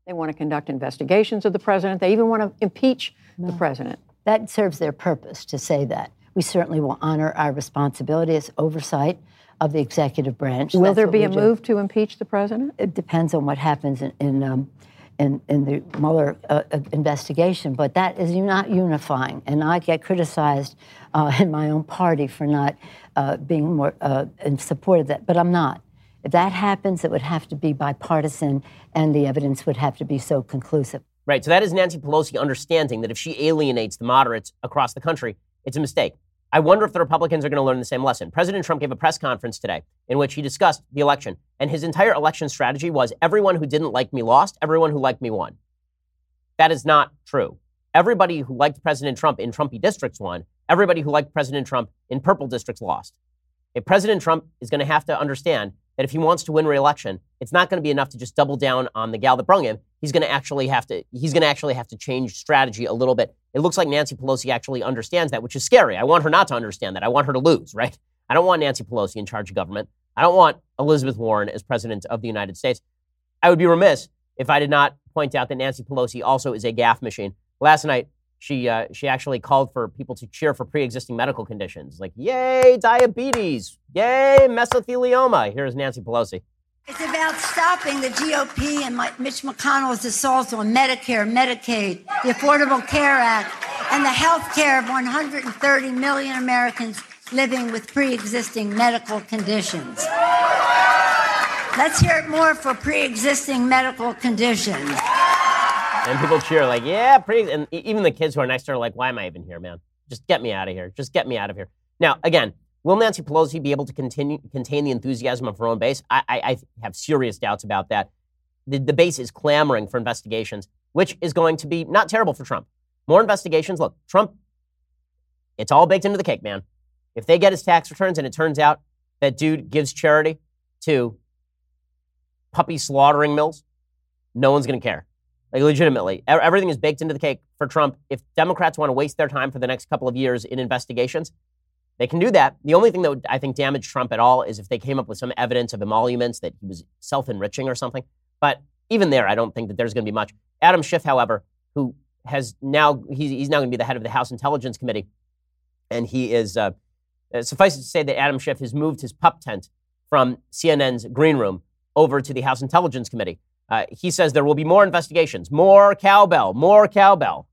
S11: They want to conduct investigations of the president. They even want to impeach no. the president.
S10: That serves their purpose to say that. We certainly will honor our responsibility as oversight of the executive branch.
S11: Will
S10: That's
S11: there be a
S10: do.
S11: move to impeach the president?
S10: It depends on what happens in in, um, in, in the Mueller uh, investigation, but that is not unifying. And I get criticized uh, in my own party for not uh, being more uh, in support of that, but I'm not. If that happens, it would have to be bipartisan, and the evidence would have to be so conclusive.
S1: Right, so that is Nancy Pelosi understanding that if she alienates the moderates across the country, it's a mistake. I wonder if the Republicans are going to learn the same lesson. President Trump gave a press conference today in which he discussed the election, and his entire election strategy was everyone who didn't like me lost, everyone who liked me won. That is not true. Everybody who liked President Trump in Trumpy districts won. Everybody who liked President Trump in purple districts lost. If President Trump is going to have to understand that if he wants to win re-election, it's not going to be enough to just double down on the gal that brung him. He's going to actually have to. He's going to actually have to change strategy a little bit. It looks like Nancy Pelosi actually understands that, which is scary. I want her not to understand that. I want her to lose, right? I don't want Nancy Pelosi in charge of government. I don't want Elizabeth Warren as president of the United States. I would be remiss if I did not point out that Nancy Pelosi also is a gaffe machine. Last night, she uh, she actually called for people to cheer for pre-existing medical conditions, like yay diabetes, yay mesothelioma. Here's Nancy Pelosi.
S10: It's about stopping the G O P and Mitch McConnell's assaults on Medicare, Medicaid, the Affordable Care Act, and the health care of one hundred thirty million Americans living with pre-existing medical conditions. Let's hear it more for pre-existing medical conditions.
S1: And people cheer like, yeah, pre and even the kids who are next to her are like, why am I even here, man? Just get me out of here. Just get me out of here. Now, again, will Nancy Pelosi be able to continue contain the enthusiasm of her own base? I, I, I have serious doubts about that. The, the base is clamoring for investigations, which is going to be not terrible for Trump. More investigations. Look, Trump, it's all baked into the cake, man. If they get his tax returns and it turns out that dude gives charity to puppy slaughtering mills, no one's going to care. Like, legitimately, everything is baked into the cake for Trump. If Democrats want to waste their time for the next couple of years in investigations, they can do that. The only thing that would, I think, damage Trump at all is if they came up with some evidence of emoluments that he was self-enriching or something. But even there, I don't think that there's going to be much. Adam Schiff, however, who has now, he's, he's now going to be the head of the House Intelligence Committee. And he is, uh, suffice it to say that Adam Schiff has moved his pup tent from C N N's green room over to the House Intelligence Committee. Uh, he says there will be more investigations, more cowbell, more cowbell.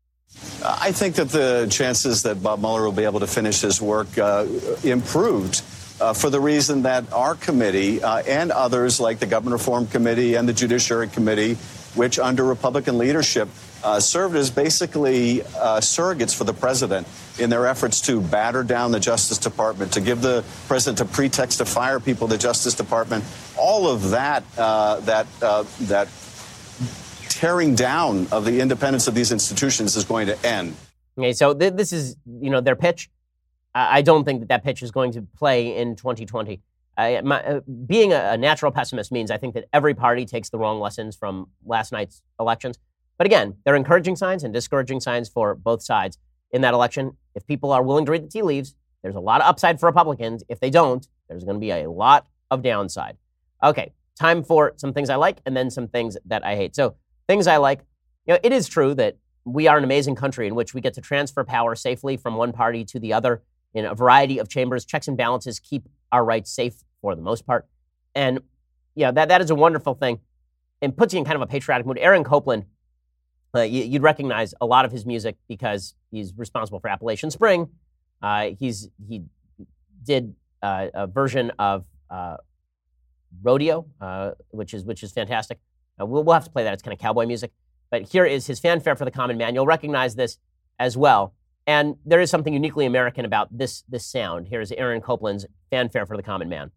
S12: I think that the chances that Bob Mueller will be able to finish his work uh, improved uh, for the reason that our committee uh, and others like the Government Reform Committee and the Judiciary Committee, which under Republican leadership uh, served as basically uh, surrogates for the president in their efforts to batter down the Justice Department, to give the president a pretext to fire people in the Justice Department. All of that, uh, that, uh, that tearing down of the independence of these institutions is going to end.
S1: Okay, so th- this is, you know, their pitch. I, I don't think that that pitch is going to play in twenty twenty. I, my, uh, being a, a natural pessimist means I think that every party takes the wrong lessons from last night's elections. But again, there are encouraging signs and discouraging signs for both sides in that election. If people are willing to read the tea leaves, there's a lot of upside for Republicans. If they don't, there's going to be a lot of downside. Okay, time for some things I like and then some things that I hate. So things I like, you know, it is true that we are an amazing country in which we get to transfer power safely from one party to the other in a variety of chambers. Checks and balances keep our rights safe for the most part. And, you know, that, that is a wonderful thing and puts you in kind of a patriotic mood. Aaron Copland, uh, you, you'd recognize a lot of his music because he's responsible for Appalachian Spring. Uh, he's He did uh, a version of uh, Rodeo, uh, which is which is fantastic. Uh, we'll, we'll have to play that. It's kind of cowboy music. But here is his fanfare for the common man. You'll recognize this as well. And there is something uniquely American about this, this sound. Here's Aaron Copland's fanfare for the common man.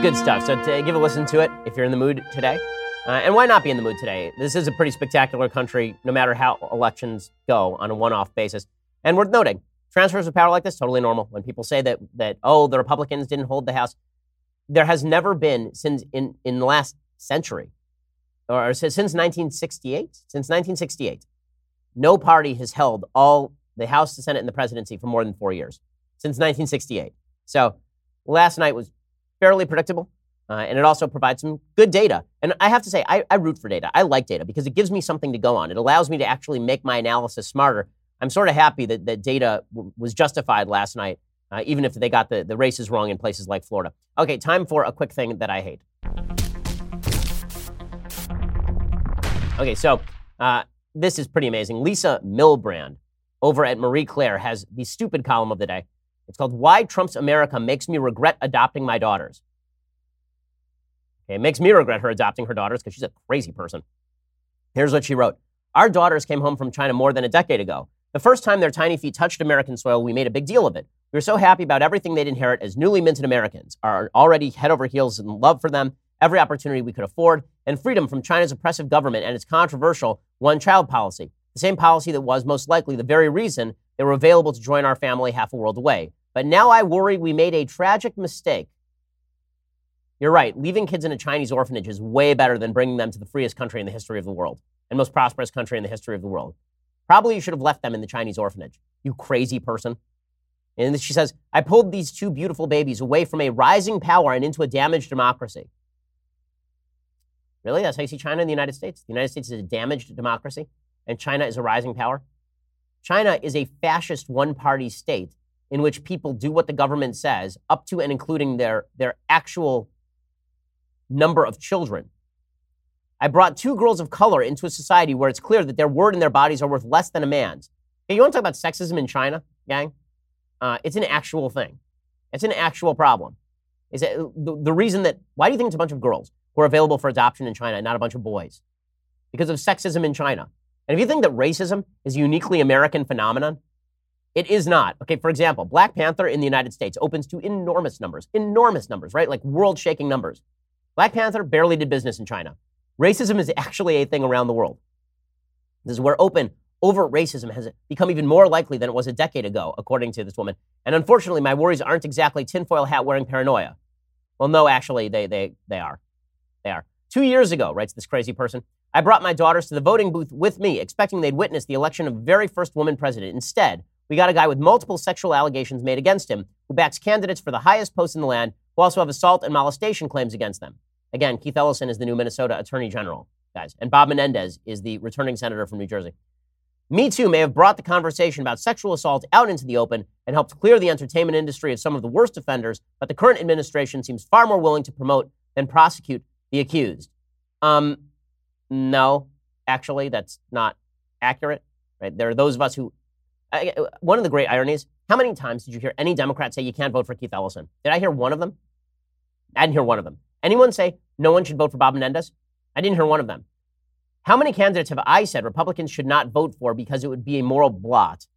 S1: good stuff. So to give a listen to it if you're in the mood today. Uh, and why not be in the mood today? This is a pretty spectacular country, no matter how elections go on a one-off basis. And worth noting, transfers of power like this, totally normal. When people say that, that oh, the Republicans didn't hold the House, there has never been, since in, in the last century, or since nineteen sixty-eight, since nineteen sixty-eight, no party has held all the House, the Senate, and the presidency for more than four years, since nineteen sixty-eight. So last night was fairly predictable. Uh, and it also provides some good data. And I have to say, I, I root for data. I like data because it gives me something to go on. It allows me to actually make my analysis smarter. I'm sort of happy that, that data w- was justified last night, uh, even if they got the, the races wrong in places like Florida. Okay, time for a quick thing that I hate. Okay, so uh, this is pretty amazing. Lisa Milbrand over at Marie Claire has the stupid column of the day. It's called Why Trump's America Makes Me Regret Adopting My Daughters. Okay, it makes me regret her adopting her daughters because she's a crazy person. Here's what she wrote. Our daughters came home from China more than a decade ago. The first time their tiny feet touched American soil, we made a big deal of it. We were so happy about everything they'd inherit as newly minted Americans, our already head over heels in love for them, every opportunity we could afford, and freedom from China's oppressive government and its controversial one-child policy, the same policy that was most likely the very reason they were available to join our family half a world away. But now I worry we made a tragic mistake. You're right. Leaving kids in a Chinese orphanage is way better than bringing them to the freest country in the history of the world and most prosperous country in the history of the world. Probably you should have left them in the Chinese orphanage, you crazy person. And she says, I pulled these two beautiful babies away from a rising power and into a damaged democracy. Really? That's how you see China and the United States? The United States is a damaged democracy and China is a rising power? China is a fascist one-party state in which people do what the government says up to and including their, their actual number of children. I brought two girls of color into a society where it's clear that their word and their bodies are worth less than a man's. Hey, you want to talk about sexism in China, gang? Uh, it's an actual thing. It's an actual problem. Is it the, the reason that, why do you think it's a bunch of girls who are available for adoption in China and not a bunch of boys? Because of sexism in China. And if you think that racism is a uniquely American phenomenon, it is not. Okay, for example, Black Panther in the United States opens to enormous numbers, enormous numbers, right? Like world-shaking numbers. Black Panther barely did business in China. Racism is actually a thing around the world. This is where open, overt racism has become even more likely than it was a decade ago, according to this woman. And unfortunately, my worries aren't exactly tinfoil hat wearing paranoia. Well, no, actually, they they they are. They are. Two years ago, writes this crazy person, I brought my daughters to the voting booth with me, expecting they'd witness the election of the very first woman president. Instead, we got a guy with multiple sexual allegations made against him, who backs candidates for the highest posts in the land, who also have assault and molestation claims against them. Again, Keith Ellison is the new Minnesota Attorney General, guys, and Bob Menendez is the returning senator from New Jersey. Me Too may have brought the conversation about sexual assault out into the open and helped clear the entertainment industry of some of the worst offenders, but the current administration seems far more willing to promote than prosecute the accused. Um, no, actually, that's not accurate, right? There are those of us who, I, one of the great ironies, how many times did you hear any Democrat say you can't vote for Keith Ellison? Did I hear one of them? I didn't hear one of them. Anyone say no one should vote for Bob Menendez? I didn't hear one of them. How many candidates have I said Republicans should not vote for because it would be a moral blot?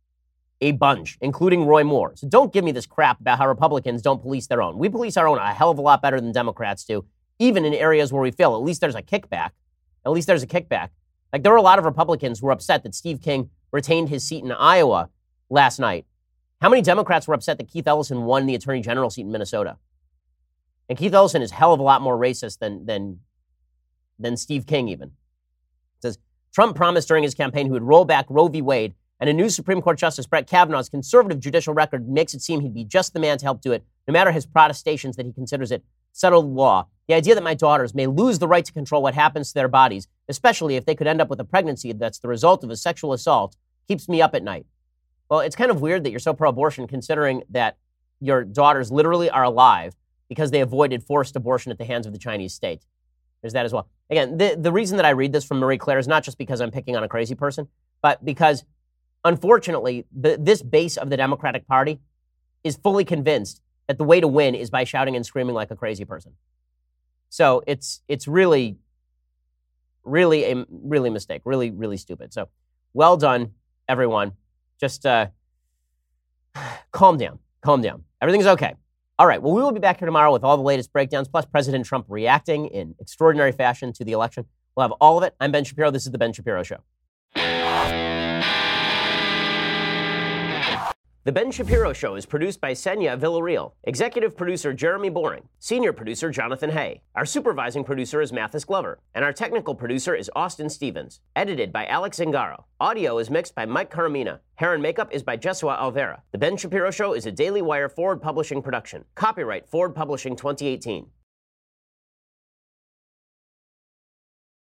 S1: A bunch, including Roy Moore. So don't give me this crap about how Republicans don't police their own. We police our own a hell of a lot better than Democrats do, even in areas where we fail. At least there's a kickback. At least there's a kickback. Like there were a lot of Republicans who were upset that Steve King retained his seat in Iowa last night. How many Democrats were upset that Keith Ellison won the Attorney General seat in Minnesota? And Keith Ellison is hell of a lot more racist than, than, than Steve King even. It says, Trump promised during his campaign he would roll back Roe v. Wade, and a new Supreme Court Justice Brett Kavanaugh's conservative judicial record makes it seem he'd be just the man to help do it, no matter his protestations that he considers it settled law. The idea that my daughters may lose the right to control what happens to their bodies, especially if they could end up with a pregnancy that's the result of a sexual assault, keeps me up at night. Well, it's kind of weird that you're so pro-abortion considering that your daughters literally are alive because they avoided forced abortion at the hands of the Chinese state. There's that as well. Again, the, the reason that I read this from Marie Claire is not just because I'm picking on a crazy person, but because, unfortunately, the, this base of the Democratic Party is fully convinced that the way to win is by shouting and screaming like a crazy person. So it's it's really, really a really mistake, really, really stupid. So well done, everyone. Just uh, calm down, calm down. Everything's okay. All right, well, we will be back here tomorrow with all the latest breakdowns, plus President Trump reacting in extraordinary fashion to the election. We'll have all of it. I'm Ben Shapiro. This is The Ben Shapiro Show. The Ben Shapiro Show is produced by Senya Villarreal, executive producer Jeremy Boring, senior producer Jonathan Hay. Our supervising producer is Mathis Glover, and our technical producer is Austin Stevens. Edited by Alex Zingaro. Audio is mixed by Mike Caramina. Hair and makeup is by Jesua Alvera. The Ben Shapiro Show is a Daily Wire Forward Publishing production. Copyright Forward Publishing twenty eighteen.